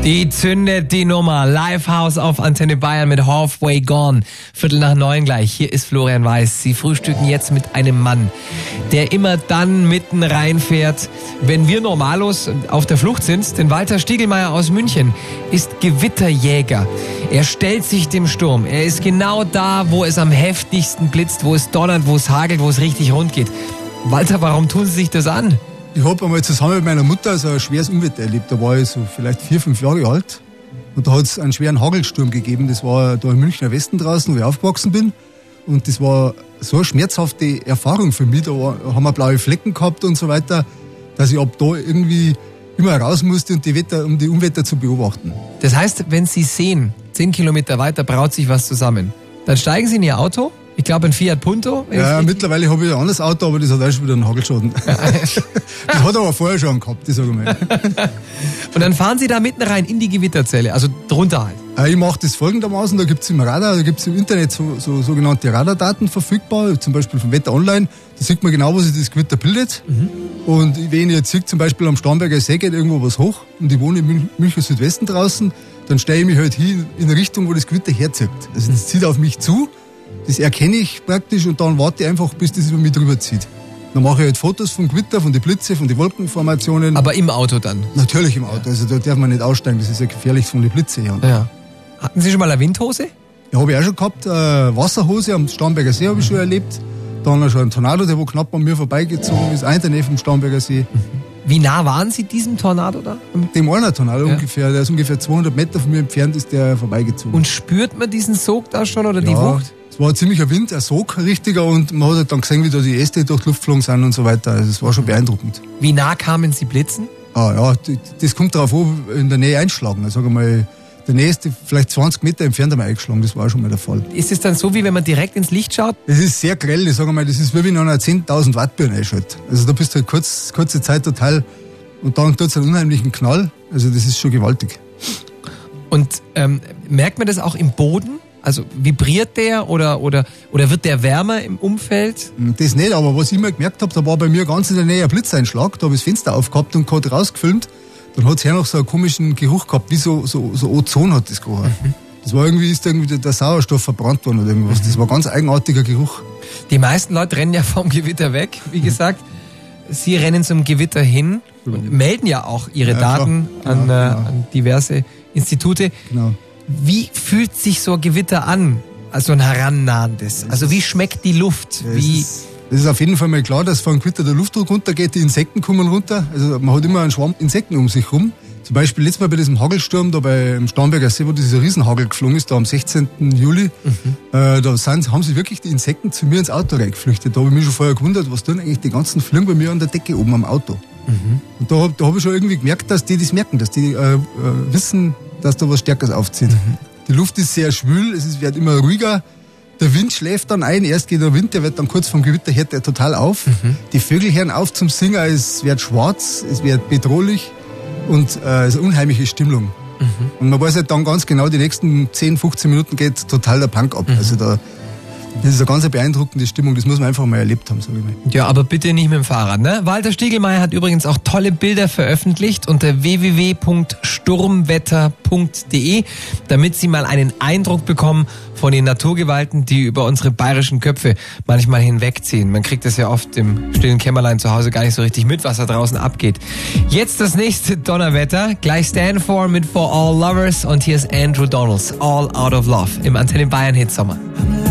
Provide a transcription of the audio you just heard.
Die zündet die Nummer. Livehouse auf Antenne Bayern mit Halfway Gone. 8:45 gleich. Hier ist Florian Weiß. Sie frühstücken jetzt mit einem Mann, der immer dann mitten reinfährt, wenn wir normalos auf der Flucht sind. Denn Walter Stiegelmeier aus München ist Gewitterjäger. Er stellt sich dem Sturm. Er ist genau da, wo es am heftigsten blitzt, wo es donnert, wo es hagelt, wo es richtig rund geht. Walter, warum tun Sie sich das an? Ich habe einmal zusammen mit meiner Mutter so ein schweres Unwetter erlebt. Da war ich so vielleicht 4-5 Jahre alt. Und da hat es einen schweren Hagelsturm gegeben. Das war da im Münchner Westen draußen, wo ich aufgewachsen bin. Und das war so eine schmerzhafte Erfahrung für mich. Da haben wir blaue Flecken gehabt und so weiter, dass ich ab da irgendwie immer raus musste, um die Unwetter zu beobachten. Das heißt, wenn Sie sehen, 10 Kilometer weiter braut sich was zusammen, dann steigen Sie in Ihr Auto. Ich glaube, ein Fiat Punto. Ja, mittlerweile habe ich ein anderes Auto, aber das hat auch schon wieder einen Hagelschaden. Das hat aber vorher schon gehabt, das sage ich mal. Und dann fahren Sie da mitten rein in die Gewitterzelle, also drunter halt. Ich mache das folgendermaßen, da gibt es im Radar, da gibt es im Internet so sogenannte Radardaten verfügbar, zum Beispiel vom Wetter Online. Da sieht man genau, wo sich das Gewitter bildet. Und wenn ich jetzt sehe, zum Beispiel am Starnberger See geht irgendwo was hoch und ich wohne im Münchner Südwesten draußen, dann stelle ich mich halt hin in eine Richtung, wo das Gewitter herzieht. Also das zieht auf mich zu. Das erkenne ich praktisch und dann warte ich einfach, bis das über mich drüber zieht. Dann mache ich halt Fotos vom Gewitter, von den Blitzen, von den Wolkenformationen. Aber im Auto dann? Natürlich im Auto, also da darf man nicht aussteigen, das ist ja gefährlich von den Blitzen her. Ja. Hatten Sie schon mal eine Windhose? Ja, habe ich auch schon gehabt. Wasserhose am Starnberger See habe ich schon erlebt. Dann schon ein Tornado, der wo knapp an mir vorbeigezogen ist, in der Nähe vom Starnberger See. Wie nah waren Sie diesem Tornado da? Dem einen Tornado ungefähr, der ist ungefähr 200 Meter von mir entfernt, ist der vorbeigezogen. Und spürt man diesen Sog da schon oder die Wucht? Es war ziemlich ein Wind, ein Sog, richtiger, und man hat halt dann gesehen, wie da die Äste durch die Luft geflogen sind und so weiter. Also es war schon beeindruckend. Wie nah kamen Sie blitzen? Das kommt darauf an, in der Nähe einschlagen. Also sag mal, der nächste vielleicht 20 Meter entfernt haben wir eingeschlagen, das war schon mal der Fall. Ist es dann so, wie wenn man direkt ins Licht schaut? Das ist sehr grell, ich sage mal, das ist wie wenn einer 10.000 Watt Birne einschaltet. Also da bist du halt kurze Zeit total, und dann tut es einen unheimlichen Knall, also das ist schon gewaltig. Und merkt man das auch im Boden? Also vibriert der oder wird der wärmer im Umfeld? Das nicht, aber was ich immer gemerkt habe, da war bei mir ganz in der Nähe ein Blitzeinschlag, da habe ich das Fenster aufgehabt und gerade rausgefilmt. Dann hat es ja noch so einen komischen Geruch gehabt, wie so Ozon hat das gerochen. Das war irgendwie, ist irgendwie der Sauerstoff verbrannt worden oder irgendwas. Das war ein ganz eigenartiger Geruch. Die meisten Leute rennen ja vom Gewitter weg, wie gesagt. Sie rennen zum Gewitter hin und melden ja auch ihre Daten an diverse Institute. Genau. Wie fühlt sich so ein Gewitter an? Also ein herannahendes. Also wie schmeckt die Luft? Das ist auf jeden Fall mal klar, dass vor dem Gewitter der Luftdruck runtergeht, die Insekten kommen runter. Also man hat immer einen Schwarm Insekten um sich rum. Zum Beispiel letztes Mal bei diesem Hagelsturm da beim Starnberger See, wo dieser Riesenhagel geflogen ist, da am 16. Juli, da haben sich wirklich die Insekten zu mir ins Auto reingeflüchtet. Da habe ich mich schon vorher gewundert, was tun eigentlich die ganzen Fliegen bei mir an der Decke oben am Auto. Und da habe ich schon irgendwie gemerkt, dass die das merken, dass die wissen, dass da was Stärkeres aufzieht. Die Luft ist sehr schwül, es wird immer ruhiger. Der Wind schläft dann ein, erst geht der Wind, der wird dann kurz vom Gewitter, hört der total auf. Die Vögel hören auf zum Singen, es wird schwarz, es wird bedrohlich und es ist eine unheimliche Stimmung. Und man weiß halt dann ganz genau, die nächsten 10, 15 Minuten geht total der Punk ab. Also das ist eine ganz beeindruckende Stimmung, das muss man einfach mal erlebt haben, sage ich mal. Ja, aber bitte nicht mit dem Fahrrad, ne? Walter Stiegelmeier hat übrigens auch tolle Bilder veröffentlicht unter www.sturmwetter.de, damit Sie mal einen Eindruck bekommen von den Naturgewalten, die über unsere bayerischen Köpfe manchmal hinwegziehen. Man kriegt das ja oft im stillen Kämmerlein zu Hause gar nicht so richtig mit, was da draußen abgeht. Jetzt das nächste Donnerwetter, gleich Stanford mit For All Lovers, und hier ist Andrew Donalds, All Out of Love im Antenne Bayern Hitsommer.